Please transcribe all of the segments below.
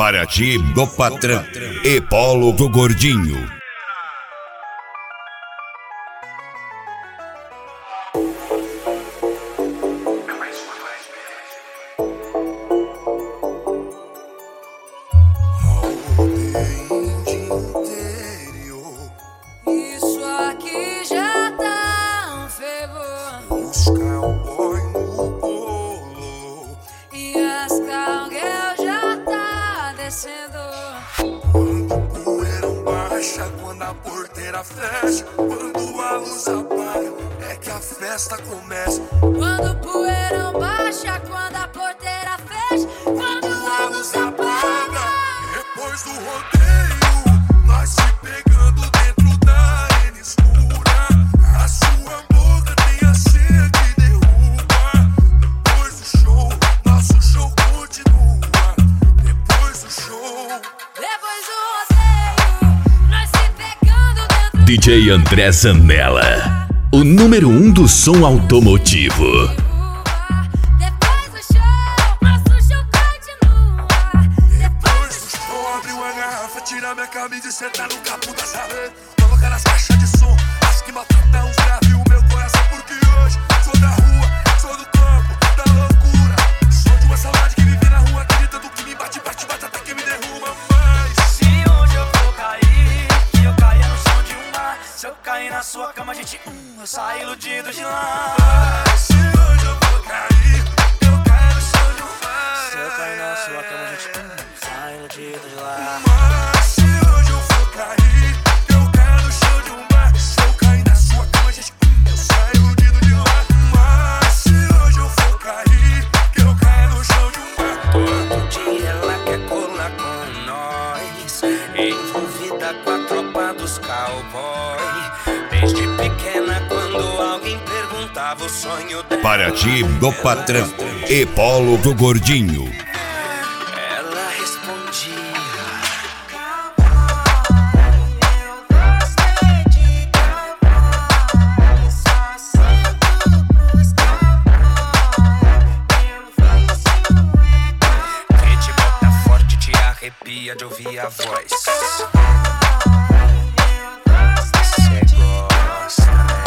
Paraty do Patrão e Polo do Gordinho. Isso aqui já tá um fervor. Os cowboy no bolo E as cowgirl já tá descendo. quando o poeirão baixa, quando a porteira fecha, quando a luz apaga, é que a festa começa. Quando o poeirão baixa, quando a porteira fecha, quando a luz apaga. Depois do rodeio, nós se pegando dentro da arena escura. A sua boca tem a senha que derruba. Depois do show, nosso show continua. Depois do show, Depois do rodeio, nós se pegando dentro DJ André Zanella, o número 1 do som automotivo. Depois do show, nosso show continua. depois do show, abre uma garrafa, tira minha camisa e senta no capô da chave. Coloca nas caixas de som, acho que maltrata uns grave o meu coração. Porque hoje sou da rua, sou do campo, da loucura. Sou de uma saudade que vive na rua, gritando que me bate, bate, bate até que me derruba. Mas Se onde eu for cair, que eu caia no som de um mar. Se eu cair na sua cama, gente, eu saio iludido de lá. se hoje eu vou cair, eu caio no chão de um mar. Se eu cair na sua cama, gente, saio iludido de lá. Mas se hoje eu vou cair, eu caio no chão de um mar. Se eu cair na sua cama, gente, eu saio iludido de lá. Mas se hoje eu vou cair, eu caio no chão de um mar. Todo dia ela quer colar com nós, envolvida com a tropa dos cowboy. Desde pequena, quando alguém perguntava o sonho dela, Paraty do Patrão e Polo do Gordinho. ela respondia: quem te bota forte te arrepia de ouvir a voz. Cê gosta, né?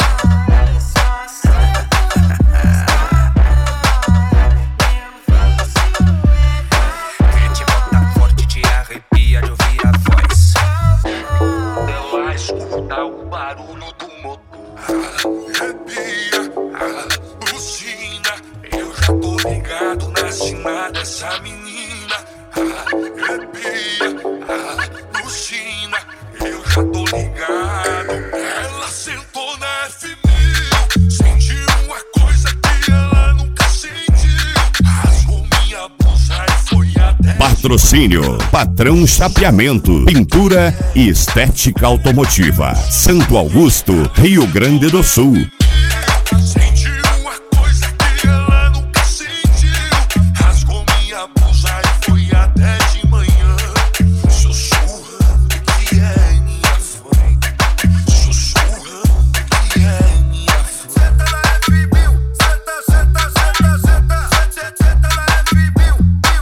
Quem te bota forte te arrepia de ouvir a voz. Ela escuta o barulho do motor, arrepia, alucina. Eu já tô ligado na sina dessa menina. Arrepia, alucina. Eu já tô ligado. Ela sentou na F1000, sentiu uma coisa que ela nunca sentiu. Rasgou minha blusa e foi até Patrocínio Patrão Chapeamento, Pintura e Estética Automotiva, Santo Augusto, Rio Grande do Sul. sentiu uma coisa que ela nunca sentiu. Rasgou minha blusa e foi até de manhã, sussurrando que é minha frente. Sussurrando que é minha frente. Senta na F1000, senta, senta, senta, senta, senta na F1000.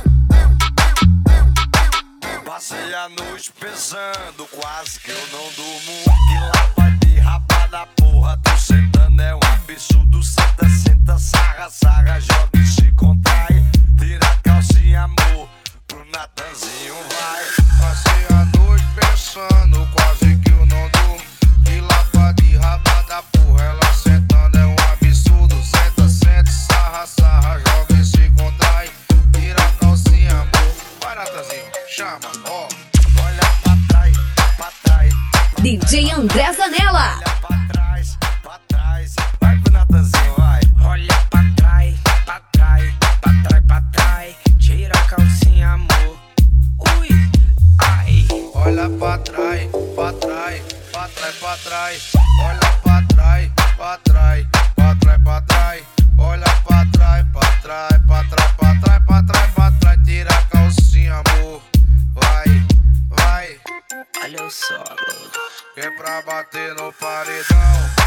Passei a noite pensando, quase que eu não durmo. Que lá vai de rapa da porra, tô sentando é um absurdo. Senta, senta, sarra, sarra, joga e se contrai. Tira a calcinha, amor, pro Natanzinho vai. Passei a noite pensando, quase que eu não durmo. De lapa de raba da porra, ela sentando é um absurdo. Senta, senta, sarra, sarra, joga e se contrai. Tira a calcinha, amor. Vai, Natanzinho, chama, ó. Olha pra trás, pra trás. DJ André Zanella. Olha pra trás, vai pro Natanzinho, vai. Olha pra trás, pra trás, pra trás, pra trás. Tira a calcinha, amor. Ui, ai. Olha pra trás, pra trás, pra trás, pra trás. Olha pra trás, pra trás, pra trás, pra trás. Olha pra trás, pra trás, pra trás, pra trás, pra trás, pra trás. Tira a calcinha, amor. Vai, vai. Olha o solo. É pra bater no paredão.